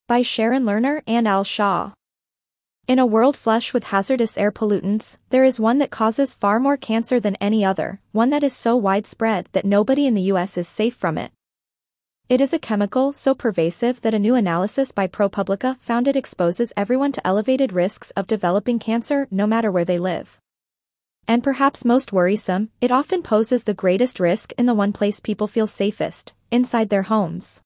By Sharon Lerner and Al Shaw. In a world flush with hazardous air pollutants, there is one that causes far more cancer than any other, one that is so widespread that nobody in the US is safe from it. It is a chemical so pervasive that a new analysis by ProPublica found it exposes everyone to elevated risks of developing cancer no matter where they live. And perhaps most worrisome, it often poses the greatest risk in the one place people feel safest, inside their homes.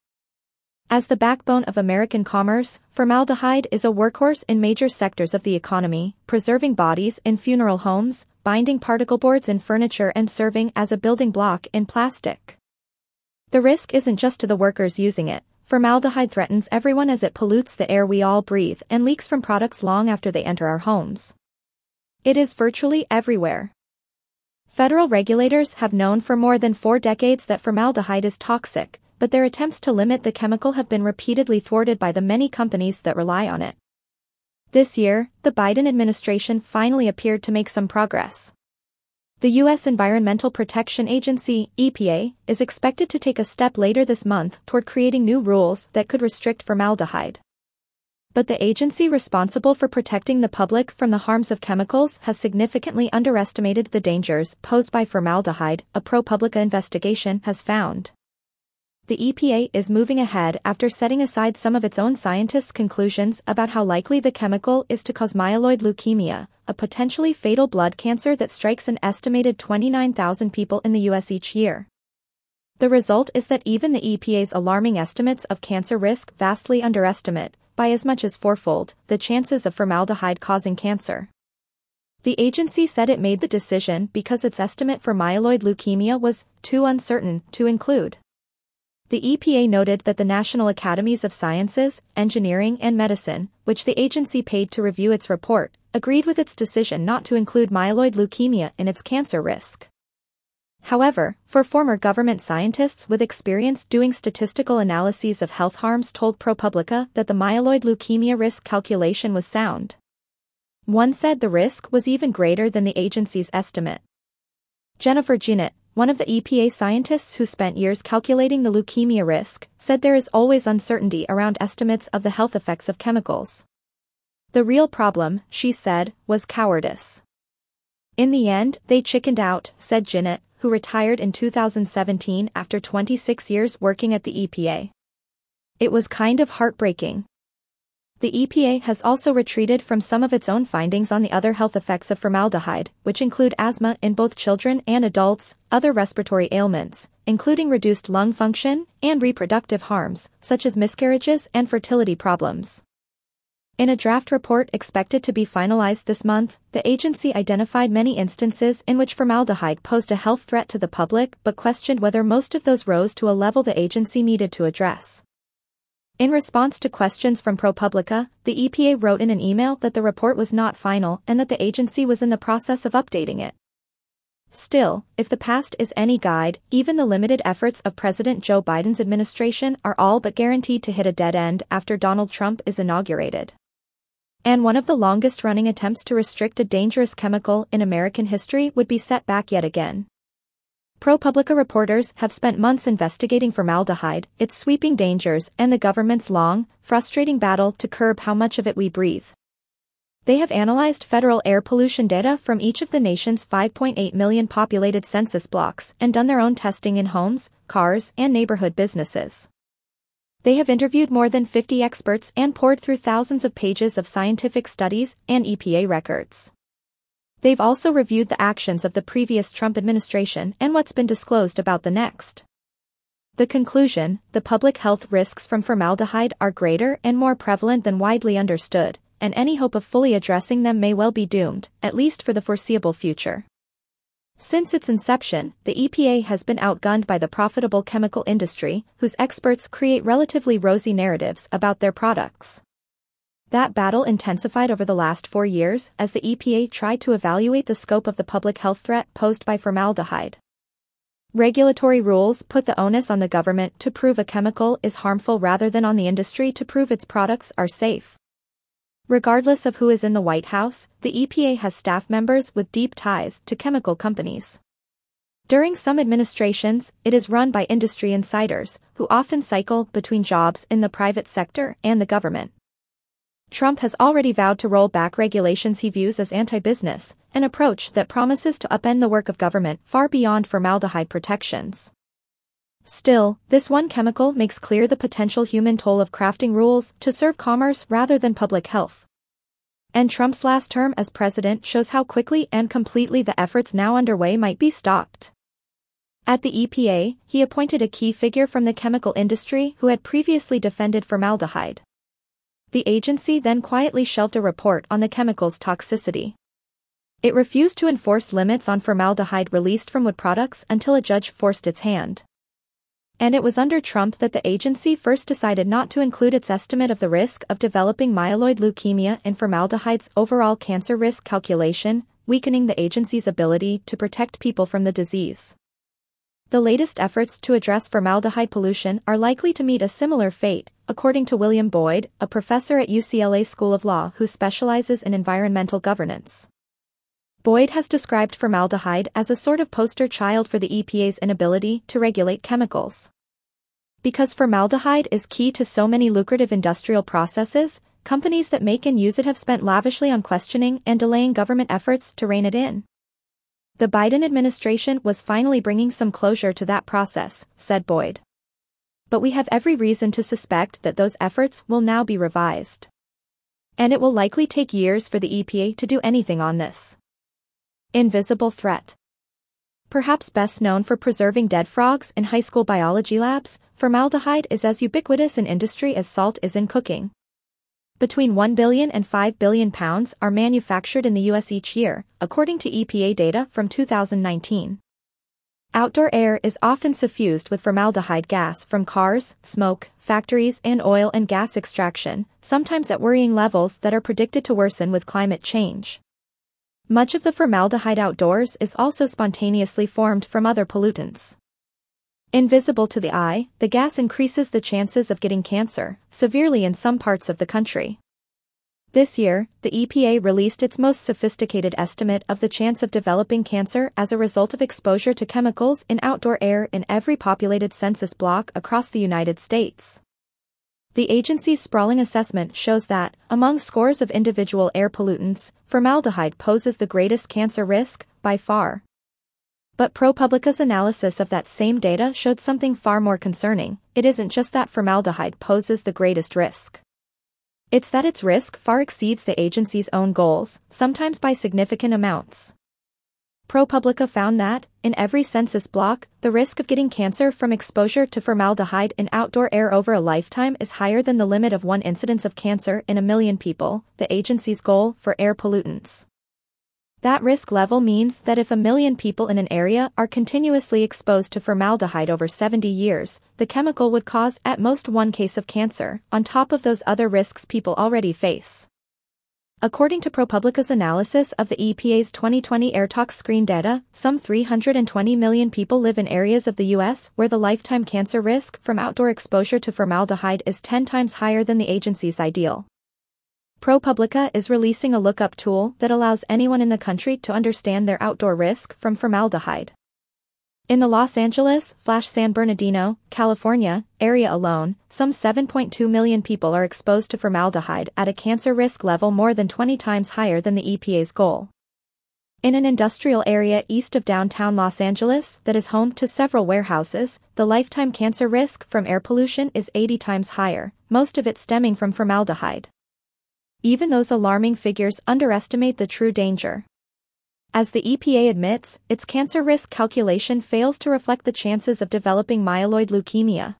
As the backbone of American commerce, formaldehyde is a workhorse in major sectors of the economy, preserving bodies in funeral homes, binding particle boards in furniture and serving as a building block in plastic. The risk isn't just to the workers using it. Formaldehyde threatens everyone as it pollutes the air we all breathe and leaks from products long after they enter our homes. It is virtually everywhere. Federal regulators have known for more than 4 decades that formaldehyde is toxic, but their attempts to limit the chemical have been repeatedly thwarted by the many companies that rely on it. This year, the Biden administration finally appeared to make some progress. The U.S. Environmental Protection Agency, EPA, is expected to take a step later this month toward creating new rules that could restrict formaldehyde. But the agency responsible for protecting the public from the harms of chemicals has significantly underestimated the dangers posed by formaldehyde, a ProPublica investigation has found. The EPA is moving ahead after setting aside some of its own scientists' conclusions about how likely the chemical is to cause myeloid leukemia, a potentially fatal blood cancer that strikes an estimated 29,000 people in the U.S. each year. The result is that even the EPA's alarming estimates of cancer risk vastly underestimate, by as much as 4-fold, the chances of formaldehyde causing cancer. The agency said it made the decision because its estimate for myeloid leukemia was too uncertain to include. The EPA noted that the National Academies of Sciences, Engineering and Medicine, which the agency paid to review its report, agreed with its decision not to include myeloid leukemia in its cancer risk. However, for former government scientists with experience doing statistical analyses of health harms told ProPublica that the myeloid leukemia risk calculation was sound. One said the risk was even greater than the agency's estimate. Jennifer Ginnett, one of the EPA scientists who spent years calculating the leukemia risk, said there is always uncertainty around estimates of the health effects of chemicals. The real problem, she said, was cowardice. In the end, they chickened out, said Ginnett, who retired in 2017 after 26 years working at the EPA. It was kind of heartbreaking. The EPA has also retreated from some of its own findings on the other health effects of formaldehyde, which include asthma in both children and adults, other respiratory ailments, including reduced lung function, and reproductive harms, such as miscarriages and fertility problems. In a draft report expected to be finalized this month, the agency identified many instances in which formaldehyde posed a health threat to the public but questioned whether most of those rose to a level the agency needed to address. In response to questions from ProPublica, the EPA wrote in an email that the report was not final and that the agency was in the process of updating it. Still, if the past is any guide, even the limited efforts of President Joe Biden's administration are all but guaranteed to hit a dead end after Donald Trump is inaugurated. And one of the longest-running attempts to restrict a dangerous chemical in American history would be set back yet again. ProPublica reporters have spent months investigating formaldehyde, its sweeping dangers, and the government's long, frustrating battle to curb how much of it we breathe. They have analyzed federal air pollution data from each of the nation's 5.8 million populated census blocks and done their own testing in homes, cars, and neighborhood businesses. They have interviewed more than 50 experts and pored through thousands of pages of scientific studies and EPA records. They've also reviewed the actions of the previous Trump administration and what's been disclosed about the next. The conclusion: the public health risks from formaldehyde are greater and more prevalent than widely understood, and any hope of fully addressing them may well be doomed, at least for the foreseeable future. Since its inception, the EPA has been outgunned by the profitable chemical industry, whose experts create relatively rosy narratives about their products. That battle intensified over the last 4 years as the EPA tried to evaluate the scope of the public health threat posed by formaldehyde. Regulatory rules put the onus on the government to prove a chemical is harmful rather than on the industry to prove its products are safe. Regardless of who is in the White House, the EPA has staff members with deep ties to chemical companies. During some administrations, it is run by industry insiders, who often cycle between jobs in the private sector and the government. Trump has already vowed to roll back regulations he views as anti-business, an approach that promises to upend the work of government far beyond formaldehyde protections. Still, this one chemical makes clear the potential human toll of crafting rules to serve commerce rather than public health. And Trump's last term as president shows how quickly and completely the efforts now underway might be stopped. At the EPA, he appointed a key figure from the chemical industry who had previously defended formaldehyde. The agency then quietly shelved a report on the chemical's toxicity. It refused to enforce limits on formaldehyde released from wood products until a judge forced its hand. And it was under Trump that the agency first decided not to include its estimate of the risk of developing myeloid leukemia in formaldehyde's overall cancer risk calculation, weakening the agency's ability to protect people from the disease. The latest efforts to address formaldehyde pollution are likely to meet a similar fate, according to William Boyd, a professor at UCLA School of Law who specializes in environmental governance. Boyd has described formaldehyde as a sort of poster child for the EPA's inability to regulate chemicals. Because formaldehyde is key to so many lucrative industrial processes, companies that make and use it have spent lavishly on questioning and delaying government efforts to rein it in. The Biden administration was finally bringing some closure to that process, said Boyd. But we have every reason to suspect that those efforts will now be revised. And it will likely take years for the EPA to do anything on this invisible threat. Perhaps best known for preserving dead frogs in high school biology labs, formaldehyde is as ubiquitous in industry as salt is in cooking. Between 1 billion and 5 billion pounds are manufactured in the U.S. each year, according to EPA data from 2019. Outdoor air is often suffused with formaldehyde gas from cars, smoke, factories, and oil and gas extraction, sometimes at worrying levels that are predicted to worsen with climate change. Much of the formaldehyde outdoors is also spontaneously formed from other pollutants. Invisible to the eye, the gas increases the chances of getting cancer, severely in some parts of the country. This year, the EPA released its most sophisticated estimate of the chance of developing cancer as a result of exposure to chemicals in outdoor air in every populated census block across the United States. The agency's sprawling assessment shows that, among scores of individual air pollutants, formaldehyde poses the greatest cancer risk, by far. But ProPublica's analysis of that same data showed something far more concerning. It isn't just that formaldehyde poses the greatest risk. It's that its risk far exceeds the agency's own goals, sometimes by significant amounts. ProPublica found that, in every census block, the risk of getting cancer from exposure to formaldehyde in outdoor air over a lifetime is higher than the limit of 1 incidence of cancer in a million people, the agency's goal for air pollutants. That risk level means that if 1 million people in an area are continuously exposed to formaldehyde over 70 years, the chemical would cause at most 1 case of cancer, on top of those other risks people already face. According to ProPublica's analysis of the EPA's 2020 AirTalk screen data, some 320 million people live in areas of the U.S. where the lifetime cancer risk from outdoor exposure to formaldehyde is 10 times higher than the agency's ideal. ProPublica is releasing a lookup tool that allows anyone in the country to understand their outdoor risk from formaldehyde. In the Los Angeles/San Bernardino, California, area alone, some 7.2 million people are exposed to formaldehyde at a cancer risk level more than 20 times higher than the EPA's goal. In an industrial area east of downtown Los Angeles that is home to several warehouses, the lifetime cancer risk from air pollution is 80 times higher, most of it stemming from formaldehyde. Even those alarming figures underestimate the true danger. As the EPA admits, its cancer risk calculation fails to reflect the chances of developing myeloid leukemia.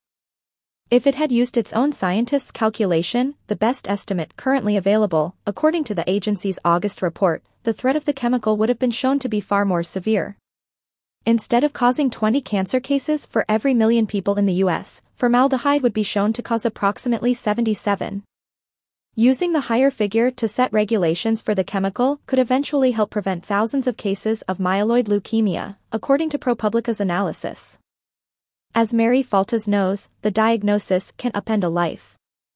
If it had used its own scientists' calculation, the best estimate currently available, according to the agency's August report, the threat of the chemical would have been shown to be far more severe. Instead of causing 20 cancer cases for every million people in the U.S., formaldehyde would be shown to cause approximately 77. Using the higher figure to set regulations for the chemical could eventually help prevent thousands of cases of myeloid leukemia, according to ProPublica's analysis. As Mary Faltas knows, the diagnosis can upend a life.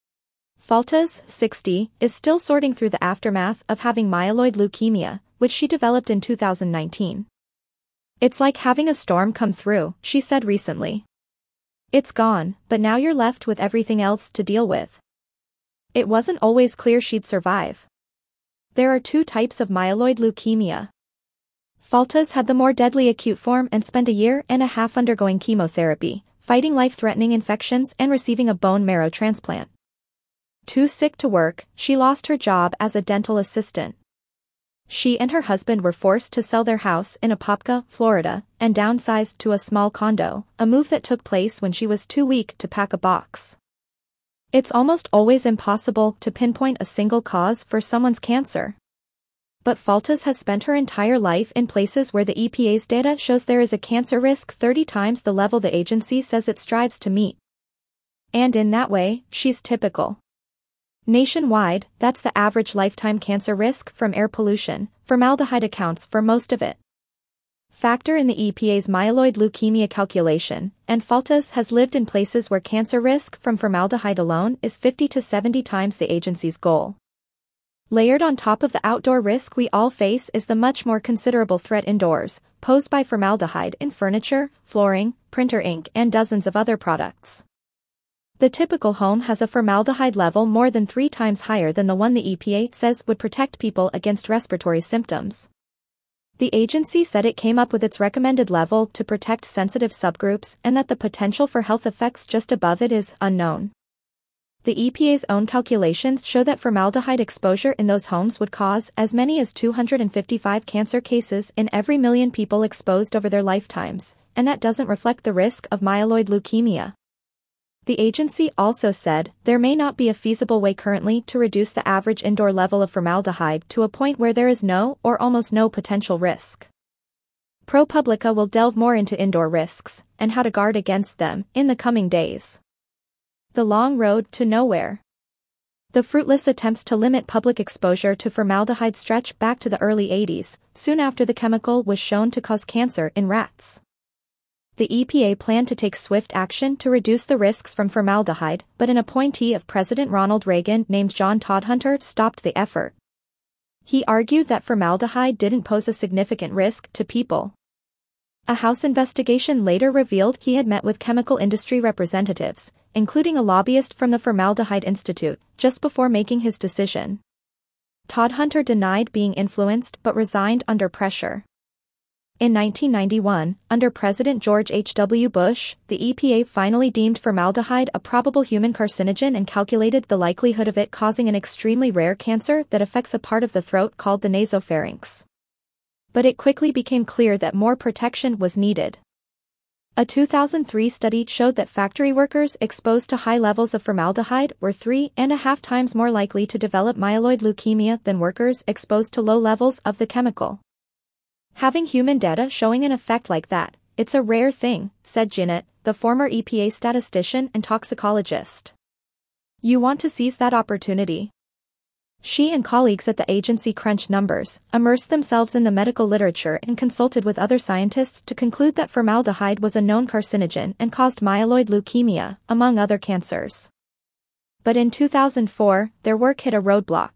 Faltas, 60, is still sorting through the aftermath of having myeloid leukemia, which she developed in 2019. It's like having a storm come through, she said recently. It's gone, but now you're left with everything else to deal with. It wasn't always clear she'd survive. There are two types of myeloid leukemia. Faltas had the more deadly acute form and spent a year and a half undergoing chemotherapy, fighting life-threatening infections and receiving a bone marrow transplant. Too sick to work, she lost her job as a dental assistant. She and her husband were forced to sell their house in Apopka, Florida, and downsized to a small condo, a move that took place when she was too weak to pack a box. It's almost always impossible to pinpoint a single cause for someone's cancer. But Faltas has spent her entire life in places where the EPA's data shows there is a cancer risk 30 times the level the agency says it strives to meet. And in that way, she's typical. Nationwide, that's the average lifetime cancer risk from air pollution. Formaldehyde accounts for most of it. Factor in the EPA's myeloid leukemia calculation, and Faltas has lived in places where cancer risk from formaldehyde alone is 50 to 70 times the agency's goal. Layered on top of the outdoor risk we all face is the much more considerable threat indoors, posed by formaldehyde in furniture, flooring, printer ink and dozens of other products. The typical home has a formaldehyde level more than 3 times higher than the one the EPA says would protect people against respiratory symptoms. The agency said it came up with its recommended level to protect sensitive subgroups and that the potential for health effects just above it is unknown. The EPA's own calculations show that formaldehyde exposure in those homes would cause as many as 255 cancer cases in every million people exposed over their lifetimes, and that doesn't reflect the risk of myeloid leukemia. The agency also said there may not be a feasible way currently to reduce the average indoor level of formaldehyde to a point where there is no or almost no potential risk. ProPublica will delve more into indoor risks and how to guard against them in the coming days. The long road to nowhere. The fruitless attempts to limit public exposure to formaldehyde stretch back to the early 80s, soon after the chemical was shown to cause cancer in rats. The EPA planned to take swift action to reduce the risks from formaldehyde, but an appointee of President Ronald Reagan named John Todhunter stopped the effort. He argued that formaldehyde didn't pose a significant risk to people. A House investigation later revealed he had met with chemical industry representatives, including a lobbyist from the Formaldehyde Institute, just before making his decision. Todhunter denied being influenced but resigned under pressure. In 1991, under President George H.W. Bush, the EPA finally deemed formaldehyde a probable human carcinogen and calculated the likelihood of it causing an extremely rare cancer that affects a part of the throat called the nasopharynx. But it quickly became clear that more protection was needed. A 2003 study showed that factory workers exposed to high levels of formaldehyde were 3.5 times more likely to develop myeloid leukemia than workers exposed to low levels of the chemical. Having human data showing an effect like that, it's a rare thing, said Jinnat, the former EPA statistician and toxicologist. You want to seize that opportunity. She and colleagues at the agency crunched numbers, immersed themselves in the medical literature and consulted with other scientists to conclude that formaldehyde was a known carcinogen and caused myeloid leukemia, among other cancers. But in 2004, their work hit a roadblock.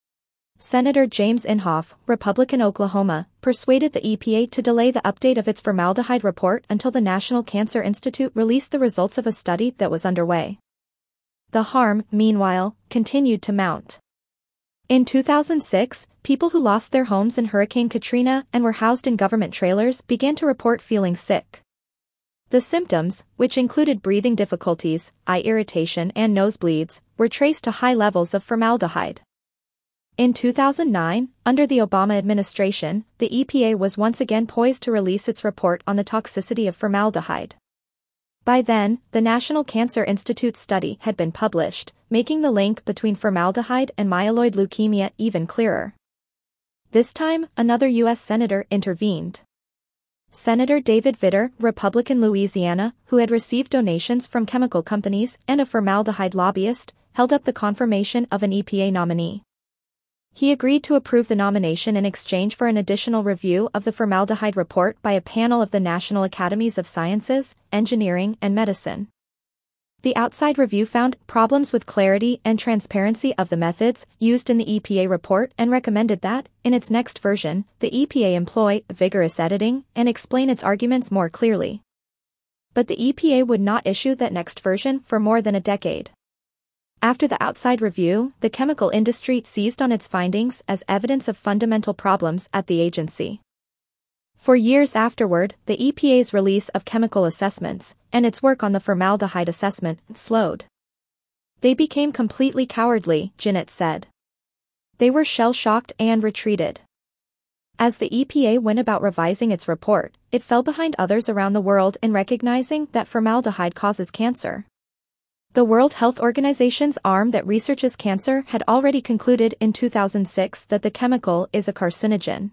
Senator James Inhofe, Republican Oklahoma, persuaded the EPA to delay the update of its formaldehyde report until the National Cancer Institute released the results of a study that was underway. The harm, meanwhile, continued to mount. In 2006, people who lost their homes in Hurricane Katrina and were housed in government trailers began to report feeling sick. The symptoms, which included breathing difficulties, eye irritation and nosebleeds, were traced to high levels of formaldehyde. In 2009, under the Obama administration, the EPA was once again poised to release its report on the toxicity of formaldehyde. By then, the National Cancer Institute study had been published, making the link between formaldehyde and myeloid leukemia even clearer. This time, another U.S. senator intervened. Senator David Vitter, Republican Louisiana, who had received donations from chemical companies and a formaldehyde lobbyist, held up the confirmation of an EPA nominee. He agreed to approve the nomination in exchange for an additional review of the formaldehyde report by a panel of the National Academies of Sciences, Engineering and Medicine. The outside review found problems with clarity and transparency of the methods used in the EPA report and recommended that, in its next version, the EPA employ vigorous editing and explain its arguments more clearly. But the EPA would not issue that next version for more than a decade. After the outside review, the chemical industry seized on its findings as evidence of fundamental problems at the agency. For years afterward, the EPA's release of chemical assessments and its work on the formaldehyde assessment slowed. They became completely cowardly, Jinnott said. They were shell-shocked and retreated. As the EPA went about revising its report, it fell behind others around the world in recognizing that formaldehyde causes cancer. The World Health Organization's arm that researches cancer had already concluded in 2006 that the chemical is a carcinogen.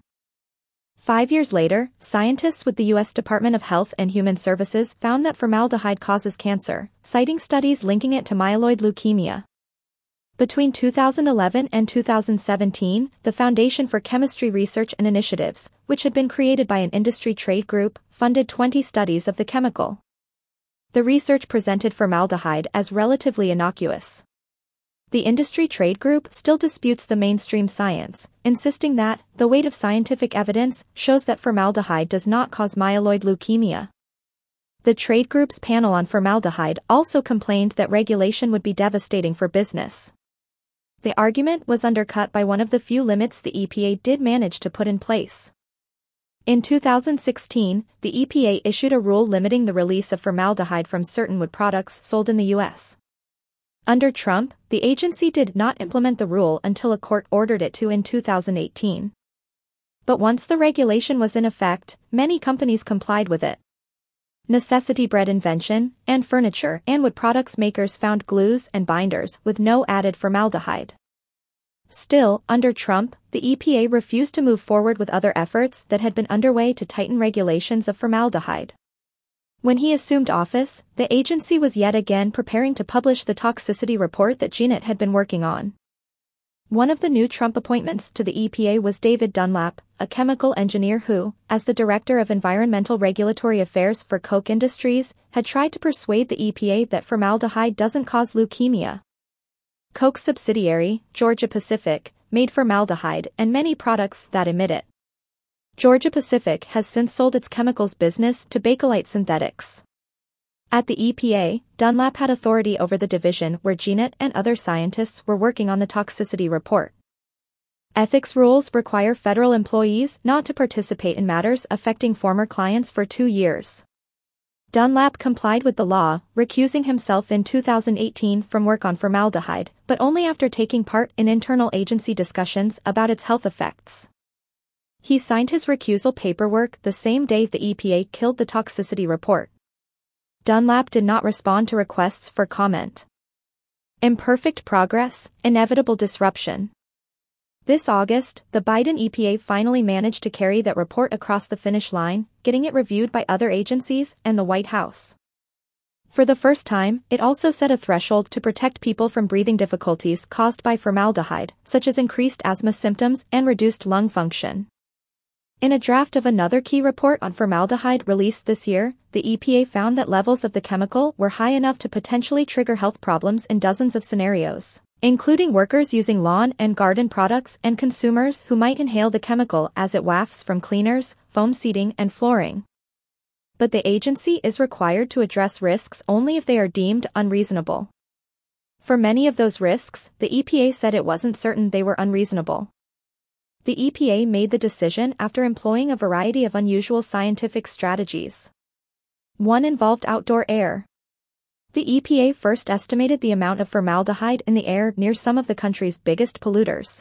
5 years later, scientists with the U.S. Department of Health and Human Services found that formaldehyde causes cancer, citing studies linking it to myeloid leukemia. Between 2011 and 2017, the Foundation for Chemistry Research and Initiatives, which had been created by an industry trade group, funded 20 studies of the chemical. The research presented formaldehyde as relatively innocuous. The industry trade group still disputes the mainstream science, insisting that the weight of scientific evidence shows that formaldehyde does not cause myeloid leukemia. The trade group's panel on formaldehyde also complained that regulation would be devastating for business. The argument was undercut by one of the few limits the EPA did manage to put in place. In 2016, the EPA issued a rule limiting the release of formaldehyde from certain wood products sold in the U.S. Under Trump, the agency did not implement the rule until a court ordered it to in 2018. But once the regulation was in effect, many companies complied with it. Necessity-bred invention, and furniture and wood products makers found glues and binders with no added formaldehyde. Still, under Trump, the EPA refused to move forward with other efforts that had been underway to tighten regulations of formaldehyde. When he assumed office, the agency was yet again preparing to publish the toxicity report that Jinnott had been working on. One of the new Trump appointments to the EPA was David Dunlap, a chemical engineer who, as the Director of Environmental Regulatory Affairs for Koch Industries, had tried to persuade the EPA that formaldehyde doesn't cause leukemia. Koch's subsidiary, Georgia-Pacific, made formaldehyde and many products that emit it. Georgia-Pacific has since sold its chemicals business to Bakelite Synthetics. At the EPA, Dunlap had authority over the division where Jinnott and other scientists were working on the toxicity report. Ethics rules require federal employees not to participate in matters affecting former clients for 2 years. Dunlap complied with the law, recusing himself in 2018 from work on formaldehyde, but only after taking part in internal agency discussions about its health effects. He signed his recusal paperwork the same day the EPA killed the toxicity report. Dunlap did not respond to requests for comment. Imperfect progress, inevitable disruption. This August, the Biden EPA finally managed to carry that report across the finish line, getting it reviewed by other agencies and the White House. For the first time, it also set a threshold to protect people from breathing difficulties caused by formaldehyde, such as increased asthma symptoms and reduced lung function. In a draft of another key report on formaldehyde released this year, the EPA found that levels of the chemical were high enough to potentially trigger health problems in dozens of scenarios, including workers using lawn and garden products and consumers who might inhale the chemical as it wafts from cleaners, foam seating and flooring. But the agency is required to address risks only if they are deemed unreasonable. For many of those risks, the EPA said it wasn't certain they were unreasonable. The EPA made the decision after employing a variety of unusual scientific strategies. One involved outdoor air. The EPA first estimated the amount of formaldehyde in the air near some of the country's biggest polluters.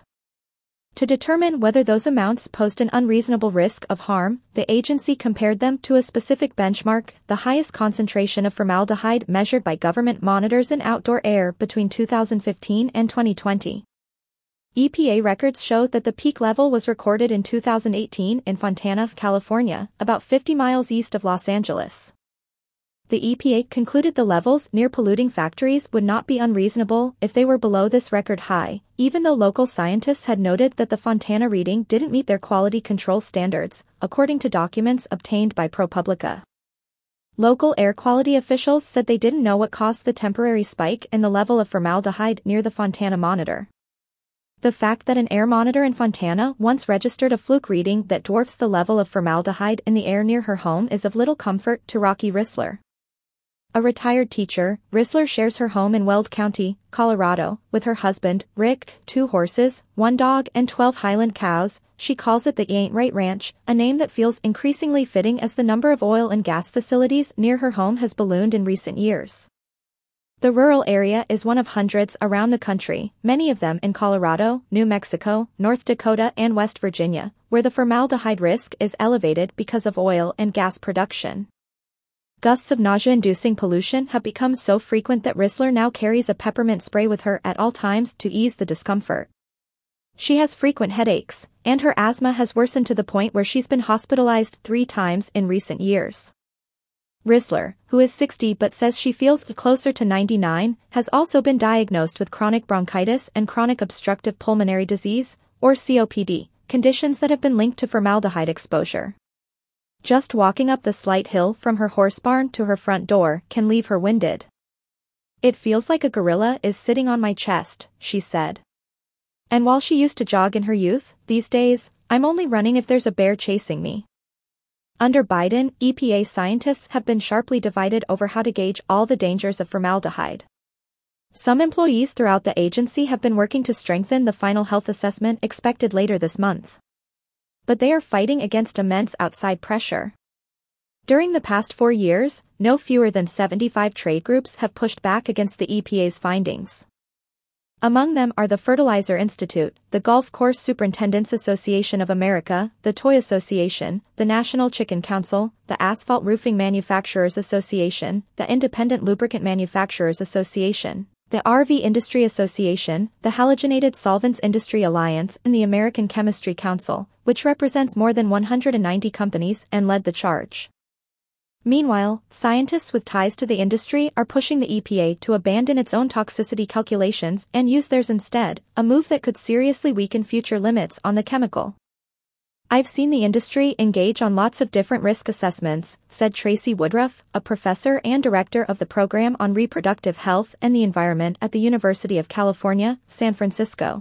To determine whether those amounts posed an unreasonable risk of harm, the agency compared them to a specific benchmark, the highest concentration of formaldehyde measured by government monitors in outdoor air between 2015 and 2020. EPA records show that the peak level was recorded in 2018 in Fontana, California, about 50 miles east of Los Angeles. The EPA concluded the levels near polluting factories would not be unreasonable if they were below this record high, even though local scientists had noted that the Fontana reading didn't meet their quality control standards, according to documents obtained by ProPublica. Local air quality officials said they didn't know what caused the temporary spike in the level of formaldehyde near the Fontana monitor. The fact that an air monitor in Fontana once registered a fluke reading that dwarfs the level of formaldehyde in the air near her home is of little comfort to Rocky Rissler. A retired teacher, Rissler shares her home in Weld County, Colorado, with her husband, Rick, 2 horses, 1 dog and 12 Highland cows. She calls it the Ain't Right Ranch, a name that feels increasingly fitting as the number of oil and gas facilities near her home has ballooned in recent years. The rural area is one of hundreds around the country, many of them in Colorado, New Mexico, North Dakota and West Virginia, where the formaldehyde risk is elevated because of oil and gas production. Gusts of nausea-inducing pollution have become so frequent that Rissler now carries a peppermint spray with her at all times to ease the discomfort. She has frequent headaches, and her asthma has worsened to the point where she's been hospitalized 3 times in recent years. Rissler, who is 60 but says she feels closer to 99, has also been diagnosed with chronic bronchitis and chronic obstructive pulmonary disease, or COPD, conditions that have been linked to formaldehyde exposure. Just walking up the slight hill from her horse barn to her front door can leave her winded. "It feels like a gorilla is sitting on my chest," she said. And while she used to jog in her youth, these days, "I'm only running if there's a bear chasing me." Under Biden, EPA scientists have been sharply divided over how to gauge all the dangers of formaldehyde. Some employees throughout the agency have been working to strengthen the final health assessment expected later this month. But they are fighting against immense outside pressure. During the past 4 years, no fewer than 75 trade groups have pushed back against the EPA's findings. Among them are the Fertilizer Institute, the Golf Course Superintendents Association of America, the Toy Association, the National Chicken Council, the Asphalt Roofing Manufacturers Association, the Independent Lubricant Manufacturers Association, the RV Industry Association, the Halogenated Solvents Industry Alliance and the American Chemistry Council, which represents more than 190 companies and led the charge. Meanwhile, scientists with ties to the industry are pushing the EPA to abandon its own toxicity calculations and use theirs instead, a move that could seriously weaken future limits on the chemical. "I've seen the industry engage on lots of different risk assessments," said Tracy Woodruff, a professor and director of the Program on Reproductive Health and the Environment at the University of California, San Francisco.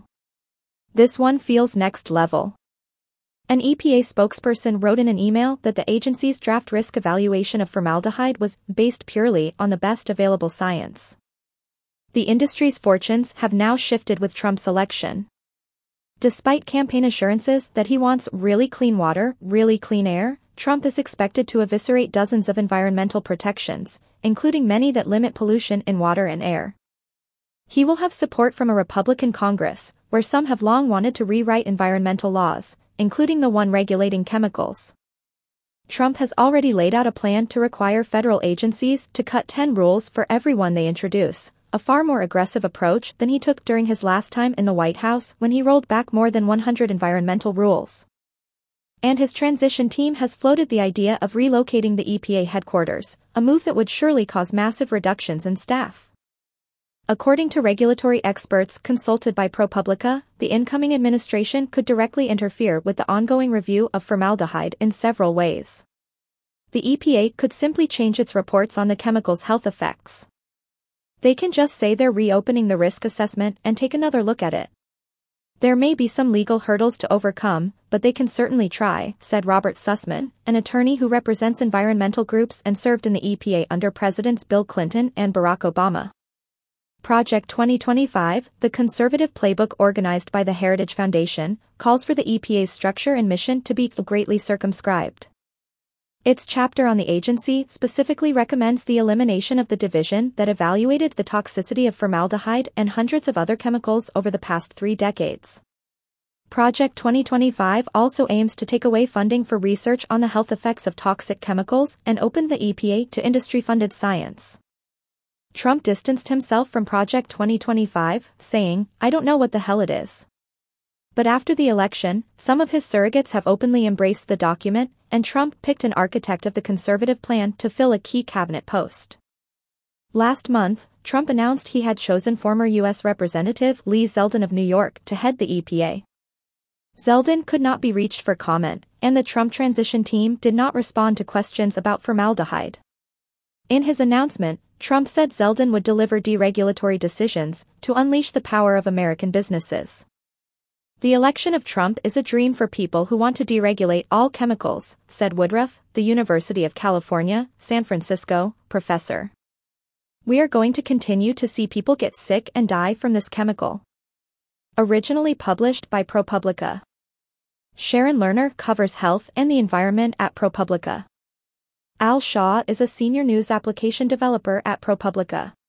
"This one feels next level." An EPA spokesperson wrote in an email that the agency's draft risk evaluation of formaldehyde was based purely on the best available science. The industry's fortunes have now shifted with Trump's election. Despite campaign assurances that he wants really clean water, really clean air, Trump is expected to eviscerate dozens of environmental protections, including many that limit pollution in water and air. He will have support from a Republican Congress, where some have long wanted to rewrite environmental laws, including the one regulating chemicals. Trump has already laid out a plan to require federal agencies to cut 10 rules for everyone they introduce, a far more aggressive approach than he took during his last time in the White House when he rolled back more than 100 environmental rules. And his transition team has floated the idea of relocating the EPA headquarters, a move that would surely cause massive reductions in staff. According to regulatory experts consulted by ProPublica, the incoming administration could directly interfere with the ongoing review of formaldehyde in several ways. The EPA could simply change its reports on the chemical's health effects. They can just say they're reopening the risk assessment and take another look at it. "There may be some legal hurdles to overcome, but they can certainly try," said Robert Sussman, an attorney who represents environmental groups and served in the EPA under Presidents Bill Clinton and Barack Obama. Project 2025, the conservative playbook organized by the Heritage Foundation, calls for the EPA's structure and mission to be greatly circumscribed. Its chapter on the agency specifically recommends the elimination of the division that evaluated the toxicity of formaldehyde and hundreds of other chemicals over the past 3 decades. Project 2025 also aims to take away funding for research on the health effects of toxic chemicals and open the EPA to industry-funded science. Trump distanced himself from Project 2025, saying, "I don't know what the hell it is." But after the election, some of his surrogates have openly embraced the document, and Trump picked an architect of the conservative plan to fill a key cabinet post. Last month, Trump announced he had chosen former U.S. Representative Lee Zeldin of New York to head the EPA. Zeldin could not be reached for comment, and the Trump transition team did not respond to questions about formaldehyde. In his announcement, Trump said Zeldin would deliver deregulatory decisions to unleash the power of American businesses. The election of Trump is a dream for people who want to deregulate all chemicals, said Woodruff, the University of California, San Francisco, professor. We are going to continue to see people get sick and die from this chemical. Originally published by ProPublica. Sharon Lerner covers health and the environment at ProPublica. Al Shaw is a senior news application developer at ProPublica.